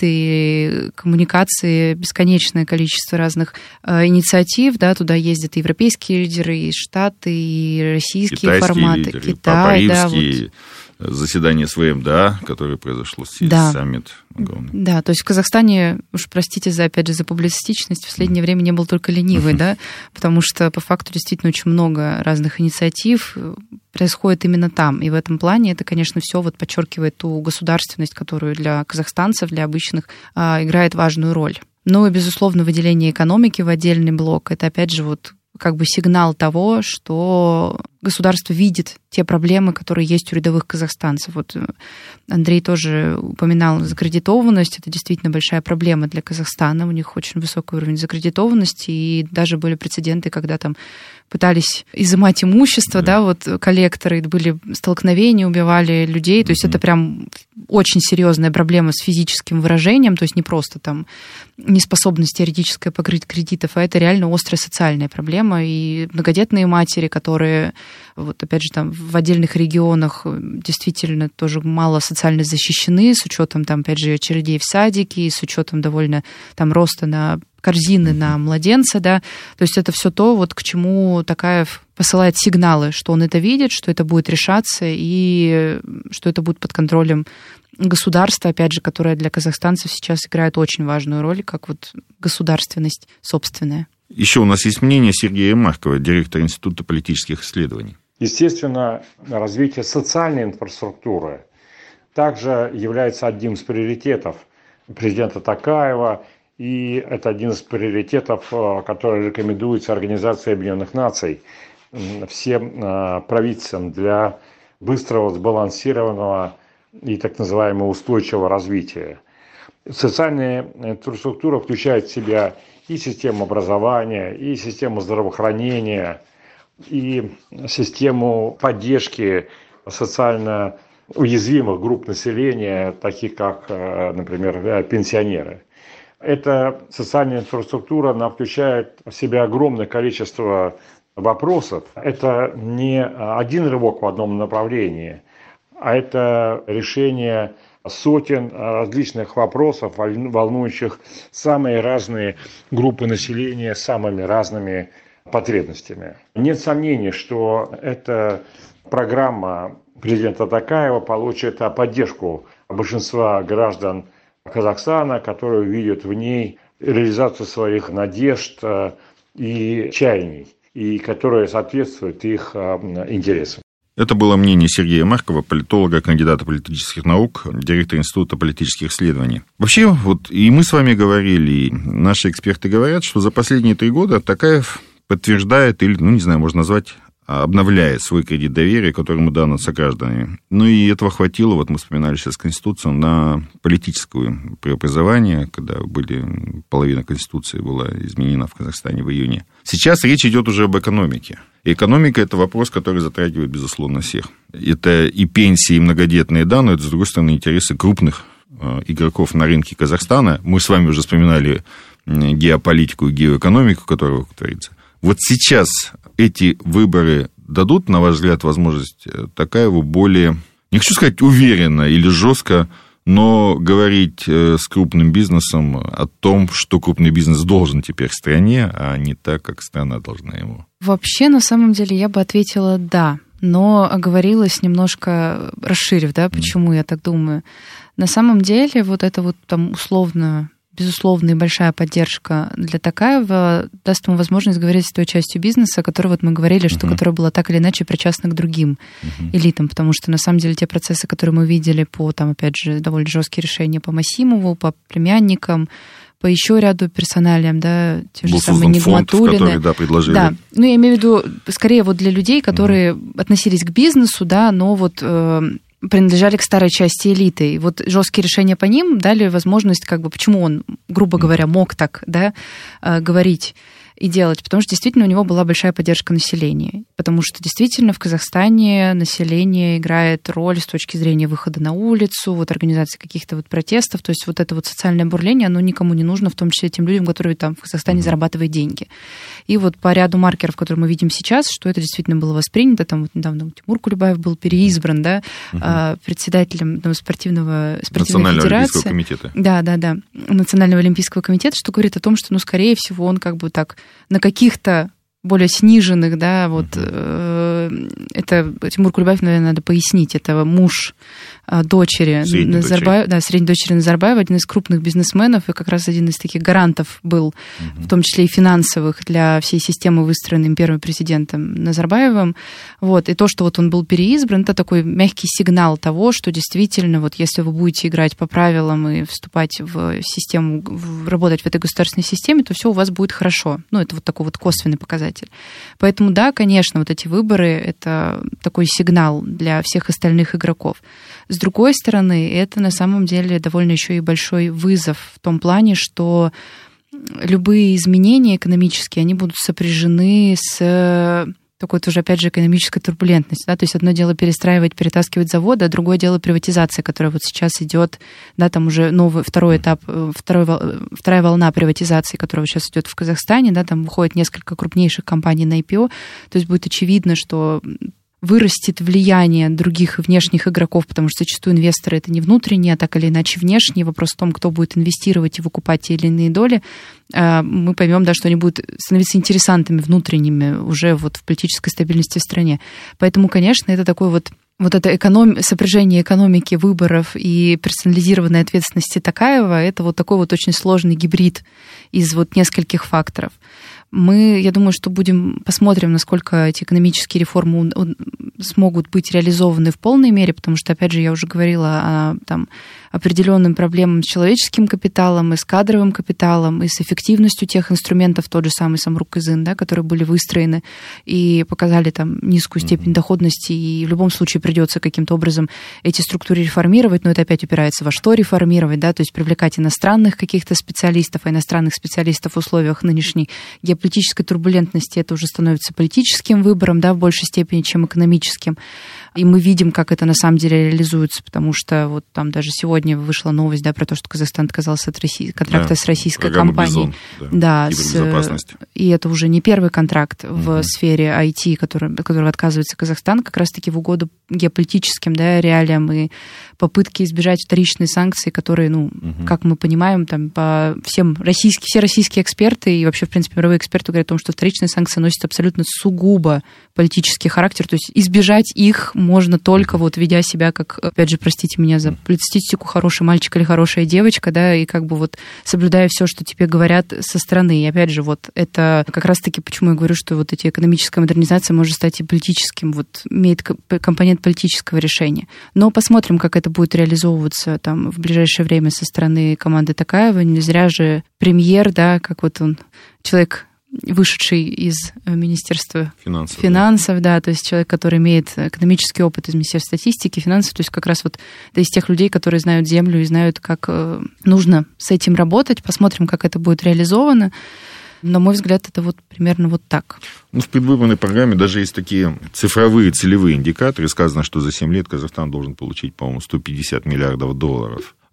Speaker 3: визиты, коммуникации, бесконечное количество разных э, инициатив, да, туда ездят и европейские лидеры, и Штаты, и российские
Speaker 2: китайские
Speaker 3: форматы.
Speaker 2: Лидеры,
Speaker 3: Китай, да, вот.
Speaker 2: Заседание СВМДА, которое произошло,
Speaker 3: да.
Speaker 2: саммит огромный.
Speaker 3: Да, то есть в Казахстане, уж простите за, опять же, за публицистичность, в последнее mm. время не был только ленивый, да, потому что по факту действительно очень много разных инициатив происходит именно там. И в этом плане это, конечно, все вот подчеркивает ту государственность, которую для казахстанцев, для обычных, играет важную роль. Ну и, безусловно, выделение экономики в отдельный блок, это, опять же, вот как бы сигнал того, что государство видит те проблемы, которые есть у рядовых казахстанцев. Вот Андрей тоже упоминал закредитованность. Это действительно большая проблема для Казахстана. У них очень высокий уровень закредитованности, и даже были прецеденты, когда там пытались изымать имущество, да, вот коллекторы, были столкновения, убивали людей. То есть это прям очень серьезная проблема с физическим выражением, то есть не просто там неспособность теоретическая покрыть кредитов, а это реально острая социальная проблема. И многодетные матери, которые вот опять же там в отдельных регионах действительно тоже мало социально защищены, с учетом там опять же очередей в садике, и с учетом довольно там роста на корзины на младенца, да, то есть это все то, вот к чему Токаев посылает сигналы, что он это видит, что это будет решаться, и что это будет под контролем государства, опять же, которое для казахстанцев сейчас играет очень важную роль, как вот государственность собственная.
Speaker 2: Еще у нас есть мнение Сергея Маркова, директора Института политических исследований.
Speaker 5: Естественно, развитие социальной инфраструктуры также является одним из приоритетов президента Токаева, и это один из приоритетов, который рекомендуется Организацией Объединенных Наций всем правительствам для быстрого, сбалансированного и так называемого устойчивого развития. Социальная инфраструктура включает в себя и систему образования, и систему здравоохранения, и систему поддержки социально уязвимых групп населения, таких как, например, пенсионеры. Эта социальная инфраструктура, она включает в себя огромное количество вопросов. Это не один рывок в одном направлении, а это решение сотен различных вопросов, волнующих самые разные группы населения с самыми разными потребностями. Нет сомнений, что эта программа президента Токаева получит поддержку большинства граждан Казахстана, которые видят в ней реализацию своих надежд и чаяний, и которые соответствуют их интересам.
Speaker 2: Это было мнение Сергея Маркова, политолога, кандидата политических наук, директора Института политических исследований. Вообще, вот и мы с вами говорили, и наши эксперты говорят, что за последние три года Токаев подтверждает, или, ну, не знаю, можно назвать, обновляет свой кредит доверия, который ему дан от сограждан. Ну, и этого хватило, вот мы вспоминали сейчас Конституцию, на политическое преобразование, когда были, половина Конституции была изменена в Казахстане в июне. Сейчас речь идет уже об экономике. И экономика – это вопрос, который затрагивает, безусловно, всех. Это и пенсии, и многодетные, да, но это, с другой стороны, интересы крупных игроков на рынке Казахстана. Мы с вами уже вспоминали геополитику и геоэкономику, которая творится. Вот сейчас эти выборы дадут, на ваш взгляд, возможность Токаеву более, не хочу сказать уверенно или жестко, но говорить с крупным бизнесом о том, что крупный бизнес должен теперь в стране, а не так, как страна должна ему?
Speaker 3: Вообще, на самом деле, я бы ответила «да», но оговорилась немножко, расширив, да, почему mm. я так думаю. На самом деле, вот это вот там условно, безусловно, и большая поддержка для Токаева даст ему возможность говорить с той частью бизнеса, о которой вот мы говорили, что uh-huh. которая была так или иначе причастна к другим uh-huh. элитам, потому что, на самом деле, те процессы, которые мы видели по, там, опять же, довольно жесткие решения по Масимову, по племянникам, по еще ряду персоналиям, да, те же самые Нигматуллины.
Speaker 2: Да, предложили.
Speaker 3: Да, ну, я имею в виду, скорее, вот для людей, которые uh-huh. относились к бизнесу, да, но вот... Э, принадлежали к старой части элиты. И вот жесткие решения по ним дали возможность, как бы, почему он, грубо говоря, мог так, да, говорить и делать, потому что действительно у него была большая поддержка населения, потому что действительно в Казахстане население играет роль с точки зрения выхода на улицу, вот организации каких-то вот протестов, то есть вот это вот социальное бурление, оно никому не нужно, в том числе тем людям, которые там в Казахстане mm-hmm. зарабатывают деньги. И вот по ряду маркеров, которые мы видим сейчас, что это действительно было воспринято, там вот недавно Тимур Кулебаев был переизбран, да, mm-hmm. председателем там, спортивного, спортивной
Speaker 2: Национального
Speaker 3: федерации.
Speaker 2: Олимпийского комитета.
Speaker 3: Да, да, да, Национального Олимпийского комитета, что говорит о том, что, ну, скорее всего, он как бы так на каких-то более сниженных, да, вот uh-huh. э, это Тимур Кулебаев, наверное, надо пояснить, это муж э, дочери Назарбаева, да, средней дочери Назарбаева, один из крупных бизнесменов и как раз один из таких гарантов был, uh-huh. в том числе и финансовых, для всей системы, выстроенной первым президентом Назарбаевым, вот, и то, что вот он был переизбран, это такой мягкий сигнал того, что действительно, вот, если вы будете играть по правилам и вступать в систему, в, работать в этой государственной системе, то все у вас будет хорошо, ну, это вот такой вот косвенный показатель. Поэтому, да, конечно, вот эти выборы — это такой сигнал для всех остальных игроков. С другой стороны, это на самом деле довольно еще и большой вызов в том плане, что любые изменения экономические, они будут сопряжены с такой тоже, опять же, экономической турбулентностью. Да? То есть одно дело перестраивать, перетаскивать заводы, а другое дело приватизация, которая вот сейчас идет, да, там уже новый, второй этап, второй, вторая волна приватизации, которая вот сейчас идет в Казахстане, да, там выходит несколько крупнейших компаний на ай пи о, то есть будет очевидно, что вырастет влияние других внешних игроков, потому что зачастую инвесторы — это не внутренние, а так или иначе внешние. Вопрос в том, кто будет инвестировать и выкупать те или иные доли. Мы поймем, да, что они будут становиться интересантами внутренними уже вот в политической стабильности в стране. Поэтому, конечно, это такой вот вот это эконом... сопряжение экономики, выборов и персонализированной ответственности Токаева — это вот такой вот очень сложный гибрид из вот нескольких факторов. Мы, я думаю, что будем посмотрим, насколько эти экономические реформы смогут быть реализованы в полной мере, потому что, опять же, я уже говорила о там, определенным проблемам с человеческим капиталом, и с кадровым капиталом, и с эффективностью тех инструментов, тот же самый Самрук-Казын, да, которые были выстроены и показали там низкую степень доходности, и в любом случае придется каким-то образом эти структуры реформировать, но это опять упирается во что реформировать, да, то есть привлекать иностранных каких-то специалистов, а иностранных специалистов в условиях нынешней геополитической турбулентности это уже становится политическим выбором, да, в большей степени, чем экономическим. И мы видим, как это на самом деле реализуется, потому что вот там даже сегодня вышла новость, да, про то, что Казахстан отказался от России, контракта да, с российской компанией.
Speaker 2: Бизон,
Speaker 3: да, да с, и это уже не первый контракт uh-huh. в сфере ай ти, который, которого отказывается Казахстан, как раз-таки в угоду геополитическим, да, реалиям и попытки избежать вторичной санкции, которые, ну, uh-huh. как мы понимаем, там по всем российские, все российские эксперты и вообще, в принципе, мировые эксперты говорят о том, что вторичные санкции носят абсолютно сугубо политический характер, то есть избежать их можно только вот ведя себя как, опять же, простите меня за статистику, хороший мальчик или хорошая девочка, да, и как бы вот соблюдая все, что тебе говорят со стороны. И опять же, вот это как раз-таки, почему я говорю, что вот эти экономическая модернизация может стать и политическим, вот имеет компонент политического решения. Но посмотрим, как это будет реализовываться там в ближайшее время со стороны команды Токаева. Не зря же премьер, да, как вот он, человек, вышедший из Министерства
Speaker 2: финансов,
Speaker 3: финансов да. да, то есть человек, который имеет экономический опыт из Министерства статистики, финансов, то есть как раз вот это из тех людей, которые знают землю и знают, как нужно с этим работать. Посмотрим, как это будет реализовано. На мой взгляд, это вот примерно вот так.
Speaker 2: Ну, в предвыборной программе даже есть такие цифровые целевые индикаторы. Сказано, что за семь лет Казахстан должен получить, по-моему, сто пятьдесят миллиардов долларов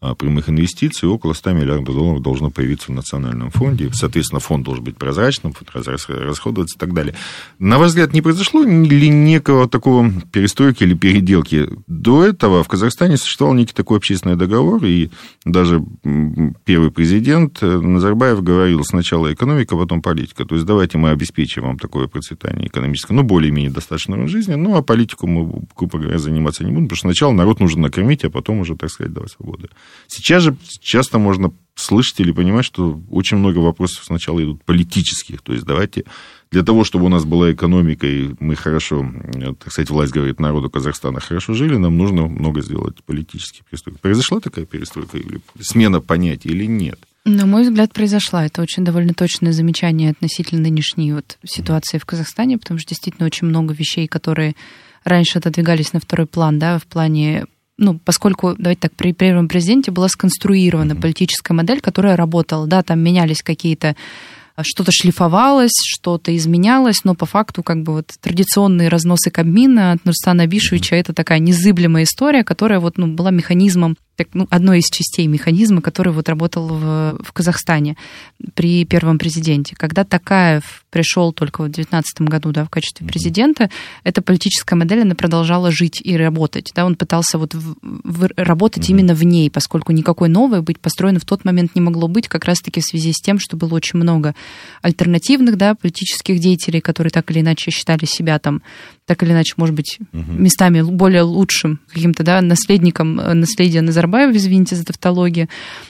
Speaker 2: прямых инвестиций, около ста миллиардов долларов должно появиться в национальном фонде. Соответственно, фонд должен быть прозрачным, расходоваться и так далее. На ваш взгляд, не произошло ли некого такого перестройки или переделки? До этого в Казахстане существовал некий такой общественный договор, и даже первый президент Назарбаев говорил: сначала экономика, потом политика. То есть давайте мы обеспечим вам такое процветание экономическое, ну, более-менее достаточный уровень жизни, ну, а политику мы, грубо говоря, заниматься не будем, потому что сначала народ нужно накормить, а потом уже, так сказать, давать свободу. Сейчас же часто можно слышать или понимать, что очень много вопросов сначала идут политических. То есть давайте для того, чтобы у нас была экономика, и мы хорошо, так сказать, власть говорит народу Казахстана, хорошо жили, нам нужно много сделать политических перестройок. Произошла такая перестройка или смена понятий или нет?
Speaker 3: На мой взгляд, произошла. Это очень довольно точное замечание относительно нынешней вот ситуации в Казахстане, потому что действительно очень много вещей, которые раньше отодвигались на второй план, да, в плане... Ну, поскольку, давайте так, при первом президенте была сконструирована mm-hmm. политическая модель, которая работала, да, там менялись какие-то, что-то шлифовалось, что-то изменялось, но по факту как бы вот традиционные разносы Кабмина от Нурсултана Абишевича mm-hmm. это такая незыблемая история, которая вот, ну, была механизмом, так, ну, одной из частей механизма, который вот работал в, в Казахстане при первом президенте. Когда Токаев пришел только в две тысячи девятнадцатом году, да, в качестве президента, эта политическая модель, она продолжала жить и работать. Да, он пытался вот в, в, работать mm-hmm. именно в ней, поскольку никакой новой быть построено в тот момент не могло быть, как раз-таки в связи с тем, что было очень много альтернативных, да, политических деятелей, которые так или иначе считали себя там, так или иначе, может быть, mm-hmm. местами более лучшим каким-то, да, наследником наследия Назарбаева, извините за тавтологию,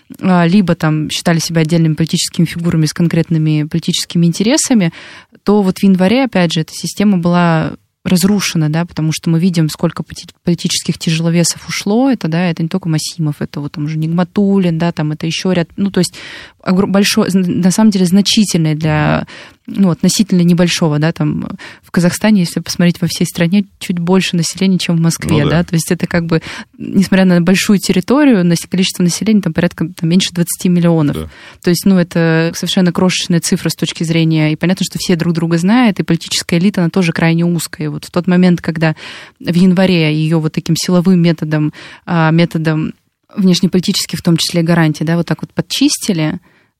Speaker 3: либо там считали себя отдельными политическими фигурами с конкретными политическими интересами, то вот в январе, опять же, эта система была разрушена, да, потому что мы видим, сколько политических тяжеловесов ушло, это, да, это не только Масимов, это вот там уже Нигматуллин, да, там это еще ряд, ну, то есть большое, на самом деле значительное для, ну, относительно небольшого, да, там в Казахстане, если посмотреть во всей стране, чуть больше населения, чем в Москве, ну, да. да, то есть это как бы, несмотря на большую территорию, количество населения там порядка там, меньше двадцати миллионов, да. То есть, ну, это совершенно крошечная цифра с точки зрения, и понятно, что все друг друга знают, и политическая элита, она тоже крайне узкая. Вот в тот момент, когда в январе ее вот таким силовым методом, методом внешнеполитических, в том числе гарантий, да, вот так вот подчистили,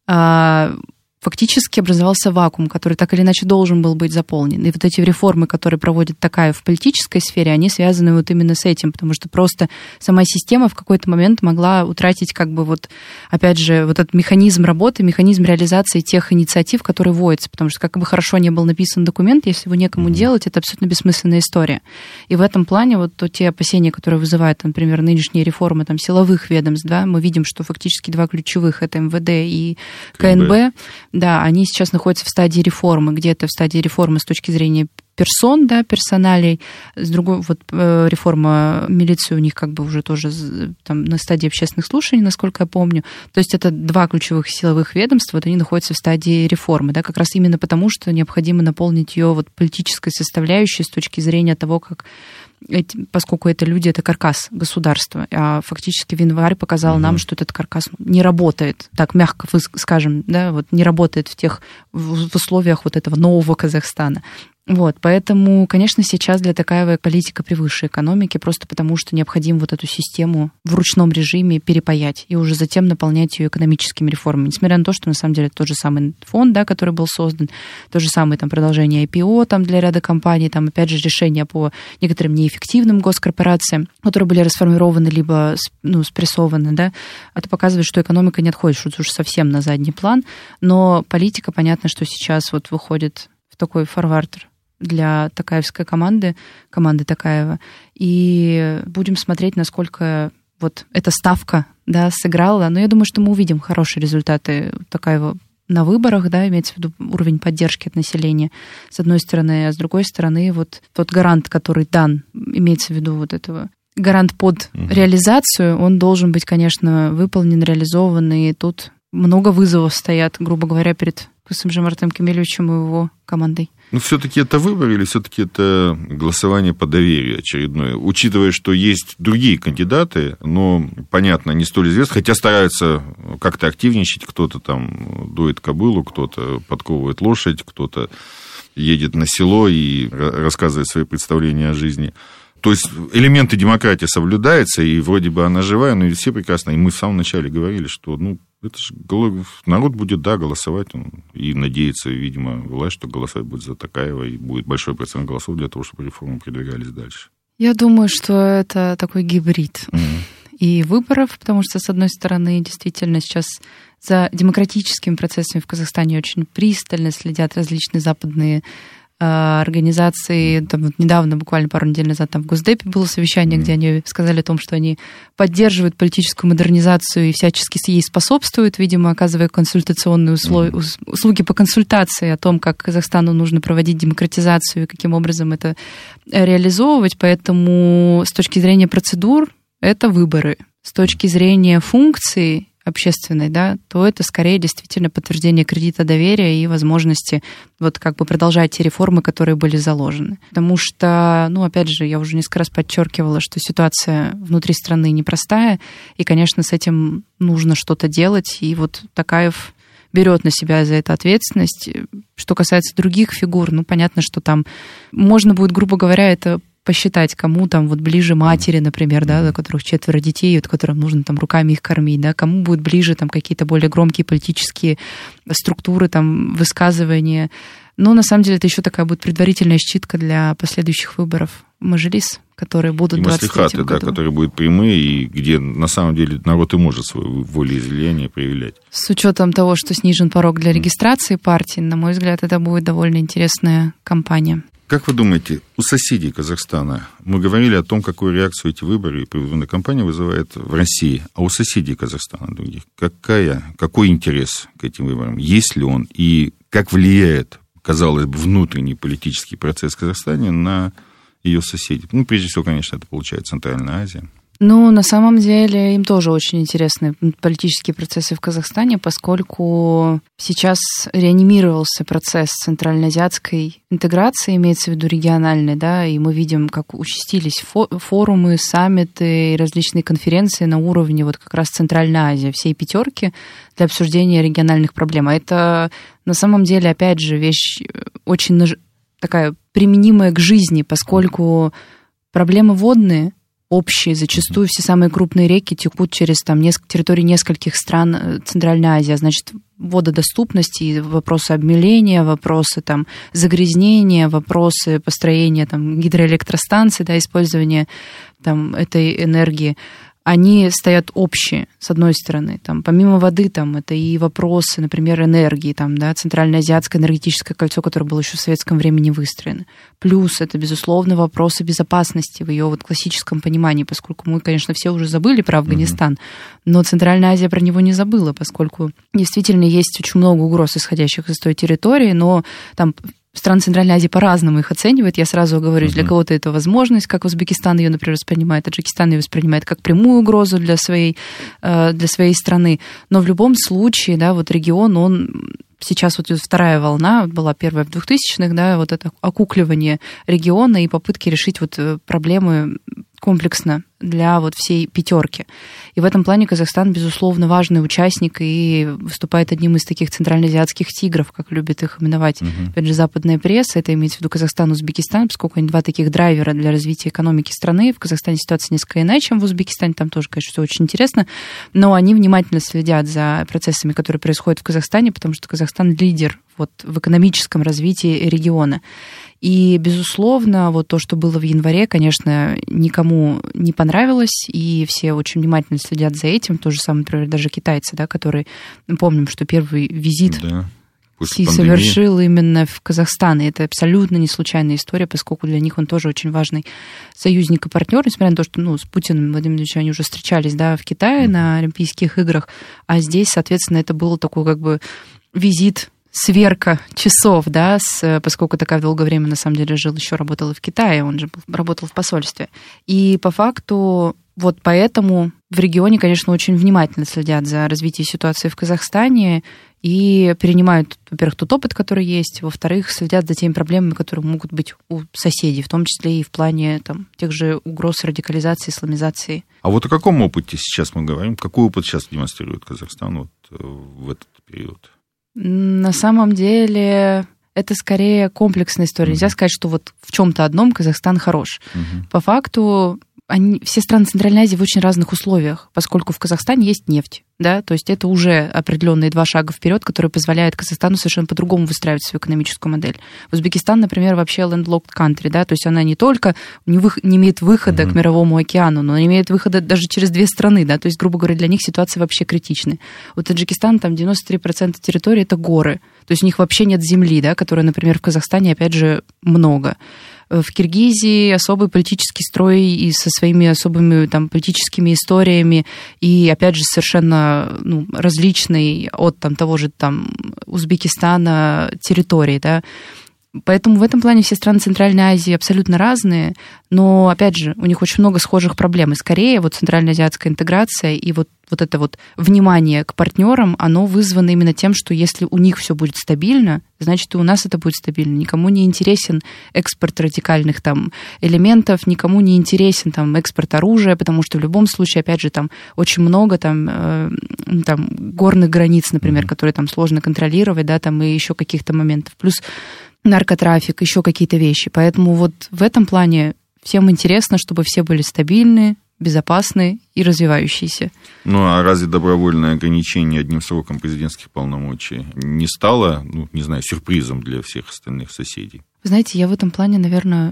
Speaker 3: фактически образовался вакуум, который так или иначе должен был быть заполнен. И вот эти реформы, которые проводит Токаев в политической сфере, они связаны вот именно с этим, потому что просто сама система в какой-то момент могла утратить как бы вот, опять же, вот этот механизм работы, механизм реализации тех инициатив, которые вводятся, потому что как бы хорошо не был написан документ, если его некому mm-hmm. делать, это абсолютно бессмысленная история. И в этом плане вот то, те опасения, которые вызывают, например, нынешние реформы там, силовых ведомств, да, мы видим, что фактически два ключевых, это эм вэ дэ и ка эн бэ, да, они сейчас находятся в стадии реформы, где-то в стадии реформы с точки зрения персон, да, персоналей, с другой, вот реформа милиции у них как бы уже тоже там на стадии общественных слушаний, насколько я помню. То есть это два ключевых силовых ведомства, вот они находятся в стадии реформы, да, как раз именно потому, что необходимо наполнить ее вот политической составляющей с точки зрения того, как поскольку это люди, это каркас государства, а фактически январь показал mm-hmm. нам, что этот каркас не работает, так мягко скажем, да, вот не работает в тех в условиях вот этого нового Казахстана. Вот, поэтому, конечно, сейчас для Токаева политика превыше экономики, просто потому что необходимо вот эту систему в ручном режиме перепаять и уже затем наполнять ее экономическими реформами. Несмотря на то, что на самом деле тот же самый фонд, да, который был создан, то же самое там продолжение ай пи о там, для ряда компаний, там опять же решения по некоторым неэффективным госкорпорациям, которые были расформированы либо ну, спрессованы, да, это показывает, что экономика не отходит что-то уж совсем на задний план, но политика, понятно, что сейчас вот выходит в такой форвард для токаевской команды, команды Токаева, и будем смотреть, насколько вот эта ставка, да, сыграла, но я думаю, что мы увидим хорошие результаты Токаева на выборах, да, имеется в виду уровень поддержки от населения, с одной стороны, а с другой стороны, вот тот гарант, который дан, имеется в виду вот этого гарант под угу. реализацию, он должен быть, конечно, выполнен, реализован, и тут много вызовов стоят, грубо говоря, перед Касым-Жомартом Кемелевичем и его командой.
Speaker 2: Ну, все-таки это выбор или все-таки это голосование по доверию очередное? Учитывая, что есть другие кандидаты, но, понятно, не столь известны, хотя стараются как-то активничать, кто-то там дует кобылу, кто-то подковывает лошадь, кто-то едет на село и рассказывает свои представления о жизни. То есть элементы демократии соблюдаются, и вроде бы она живая, но все прекрасно. И мы в самом начале говорили, что ну, это же народ будет, да, голосовать, и надеется, видимо, власть, что голосовать будет за Токаева, и будет большой процент голосов для того, чтобы реформы продвигались дальше. Я
Speaker 3: думаю, что это такой гибрид mm-hmm. и выборов, потому что, с одной стороны, действительно сейчас за демократическими процессами в Казахстане очень пристально следят различные западные организации. Там вот недавно, буквально пару недель назад, там в Госдепе было совещание, mm-hmm. где они сказали о том, что они поддерживают политическую модернизацию и всячески ей способствуют, видимо, оказывая консультационные условия, mm-hmm. услуги по консультации о том, как Казахстану нужно проводить демократизацию и каким образом это реализовывать. Поэтому с точки зрения процедур это выборы. С точки зрения функций общественной, да, то это скорее действительно подтверждение кредита доверия и возможности вот как бы продолжать те реформы, которые были заложены. Потому что, ну, опять же, я уже несколько раз подчеркивала, что ситуация внутри страны непростая, и, конечно, с этим нужно что-то делать, и вот Токаев берет на себя за это ответственность. Что касается других фигур, ну, понятно, что там можно будет, грубо говоря, это посчитать, кому там вот ближе матери, например, да, у которых четверо детей, вот, которым нужно там руками их кормить, да, кому будет ближе там какие-то более громкие политические структуры, там, высказывания. Но на самом деле это еще такая будет предварительная считка для последующих выборов в Мажилис, которые будут в двадцать третьем году. Да,
Speaker 2: которые будут прямые, и где на самом деле народ и может свое волеизъявление проявлять.
Speaker 3: С учетом того, что снижен порог для регистрации партии, на мой взгляд, это будет довольно интересная кампания.
Speaker 2: Как вы думаете, у соседей Казахстана, мы говорили о том, какую реакцию эти выборы и предвыборная кампания вызывает в России, а у соседей Казахстана других, какая, какой интерес к этим выборам, есть ли он, и как влияет, казалось бы, внутренний политический процесс в Казахстане на ее соседей? Ну, прежде всего, конечно, это получает Центральная Азия.
Speaker 3: Ну, на самом деле, им тоже очень интересны политические процессы в Казахстане, поскольку сейчас реанимировался процесс центральноазиатской интеграции, имеется в виду региональной, да, и мы видим, как участились форумы, саммиты и различные конференции на уровне вот как раз Центральной Азии, всей пятерки для обсуждения региональных проблем. А это на самом деле, опять же, вещь очень такая применимая к жизни, поскольку проблемы водные, общие, зачастую все самые крупные реки текут через там, неск- территории нескольких стран Центральной Азии. Значит, вододоступности, вопросы обмеления, вопросы там, загрязнения, вопросы построения там, гидроэлектростанций, да, использования там, этой энергии, они стоят общие, с одной стороны. Там, помимо воды, там, это и вопросы, например, энергии, там, да, Центральноазиатское энергетическое кольцо, которое было еще в советском времени выстроено. Плюс это, безусловно, вопросы безопасности в ее вот классическом понимании, поскольку мы, конечно, все уже забыли про Афганистан, mm-hmm. но Центральная Азия про него не забыла, поскольку действительно есть очень много угроз, исходящих из той территории, но там страны Центральной Азии по-разному их оценивают. Я сразу говорю, для кого-то это возможность, как Узбекистан ее, например, воспринимает, Таджикистан ее воспринимает как прямую угрозу для своей, для своей страны. Но в любом случае, да, вот регион, он сейчас вот вторая волна, была первая в двухтысячных, да, вот это окукливание региона и попытки решить вот проблемы комплексно для вот всей пятерки. И в этом плане Казахстан, безусловно, важный участник и выступает одним из таких центральноазиатских тигров, как любит их именовать, uh-huh. опять же, западная пресса. Это имеется в виду Казахстан и Узбекистан, поскольку они два таких драйвера для развития экономики страны. В Казахстане ситуация несколько иначе, чем в Узбекистане. Там тоже, конечно, все очень интересно. Но они внимательно следят за процессами, которые происходят в Казахстане, потому что Казахстан лидер вот в экономическом развитии региона. И, безусловно, вот то, что было в январе, конечно, никому не понравилось, и все очень внимательно следят за этим. То же самое, например, даже китайцы, да, которые, помним, что первый визит да, Си совершил именно в Казахстан. И это абсолютно не случайная история, поскольку для них он тоже очень важный союзник и партнер, несмотря на то, что ну, с Путиным Владимиром Владимировичем они уже встречались да, в Китае mm-hmm. на Олимпийских играх, а здесь, соответственно, это был такой как бы визит, сверка часов, да, с, поскольку такая долгое время, на самом деле, жил, еще работал и в Китае, он же работал в посольстве. И по факту вот поэтому в регионе, конечно, очень внимательно следят за развитием ситуации в Казахстане и перенимают, во-первых, тот опыт, который есть, во-вторых, следят за теми проблемами, которые могут быть у соседей, в том числе и в плане там, тех же угроз радикализации, исламизации.
Speaker 2: А вот о каком опыте сейчас мы говорим? Какой опыт сейчас демонстрирует Казахстан вот в этот период?
Speaker 3: На самом деле это скорее комплексная история. Нельзя сказать, что вот в чем-то одном Казахстан хорош. Угу. По факту они, все страны Центральной Азии в очень разных условиях, поскольку в Казахстане есть нефть, да, то есть это уже определенные два шага вперед, которые позволяют Казахстану совершенно по-другому выстраивать свою экономическую модель. Узбекистан, например, вообще landlocked country, да, то есть она не только не, вы, не имеет выхода mm-hmm. к Мировому океану, но не имеет выхода даже через две страны, да, то есть, грубо говоря, для них ситуация вообще критичная. У Таджикистана там девяносто три процента территории это горы, то есть у них вообще нет земли, да, которая, например, в Казахстане, опять же, много. В Киргизии особый политический строй и со своими особыми там, политическими историями, и, опять же, совершенно ну, различный от там, того же там, Узбекистана территории, да. Поэтому в этом плане все страны Центральной Азии абсолютно разные, но, опять же, у них очень много схожих проблем. И скорее вот центральноазиатская интеграция и вот, вот это вот внимание к партнерам, оно вызвано именно тем, что если у них все будет стабильно, значит, и у нас это будет стабильно. Никому не интересен экспорт радикальных там элементов, никому не интересен там экспорт оружия, потому что в любом случае, опять же, там очень много там, э, там горных границ, например, mm-hmm. которые там сложно контролировать, да, там и еще каких-то моментов. Плюс наркотрафик, еще какие-то вещи. Поэтому вот в этом плане всем интересно, чтобы все были стабильны, безопасны и развивающиеся.
Speaker 2: Ну, а разве добровольное ограничение одним сроком президентских полномочий не стало, ну, не знаю, сюрпризом для всех остальных соседей?
Speaker 3: Знаете, я в этом плане, наверное,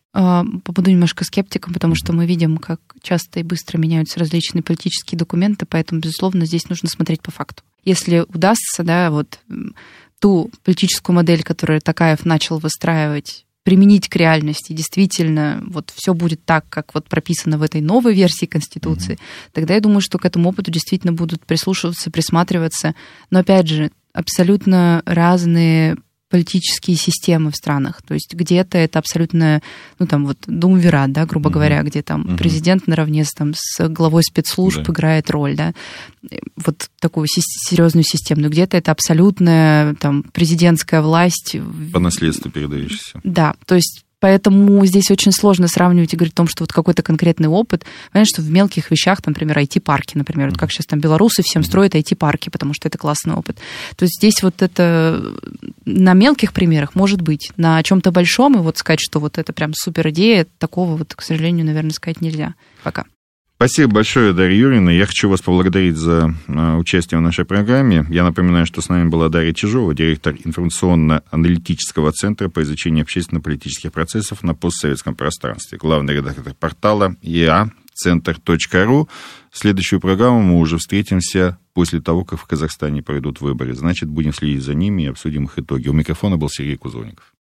Speaker 3: буду немножко скептиком, потому что мы видим, как часто и быстро меняются различные политические документы, поэтому, безусловно, здесь нужно смотреть по факту. Если удастся, да, вот ту политическую модель, которую Токаев начал выстраивать, применить к реальности, действительно, вот все будет так, как вот прописано в этой новой версии Конституции, mm-hmm. тогда я думаю, что к этому опыту действительно будут прислушиваться, присматриваться. Но, опять же, абсолютно разные политические системы в странах. То есть где-то это абсолютно, ну, там вот думвират, да, грубо mm-hmm. говоря, где там mm-hmm. президент наравне с, там, с главой спецслужб yeah. играет роль, да, вот такую серьезную систему. Но где-то это абсолютная там президентская власть.
Speaker 2: По наследству передающаяся.
Speaker 3: Да, то есть поэтому здесь очень сложно сравнивать и говорить о том, что вот какой-то конкретный опыт. Понятно, что в мелких вещах, там, например, ай ти-парки, например, mm-hmm. вот как сейчас там белорусы всем строят ай ти-парки, потому что это классный опыт. То есть здесь вот это на мелких примерах может быть. На чем-то большом, и вот сказать, что вот это прям супер идея, такого вот, к сожалению, наверное, сказать нельзя пока.
Speaker 2: Спасибо большое, Дарья Юрьевна. Я хочу вас поблагодарить за участие в нашей программе. Я напоминаю, что с нами была Дарья Чижова, директор информационно-аналитического центра по изучению общественно-политических процессов на постсоветском пространстве, главный редактор портала и а центр точка ру. В следующую программу мы уже встретимся после того, как в Казахстане пройдут выборы. Значит, будем следить за ними и обсудим их итоги. У микрофона был Сергей Кузовников.